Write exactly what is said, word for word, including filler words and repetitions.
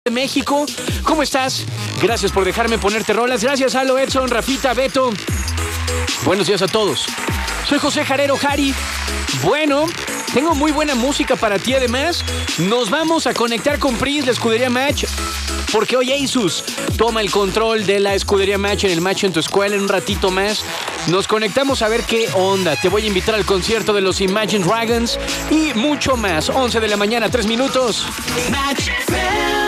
de México. ¿Cómo estás? Gracias por dejarme ponerte rolas. Gracias, Alo, Edson, Rafita, Beto. Buenos días a todos. Soy José Jarero Jari. Bueno, tengo muy buena música para ti. Además, nos vamos a conectar con Pris, la escudería Match, porque hoy Asus toma el control de la escudería Match en el Match en tu escuela. En un ratito más nos conectamos a ver qué onda. Te voy a invitar al concierto de los Imagine Dragons y mucho más. once de la mañana, tres minutos. Match.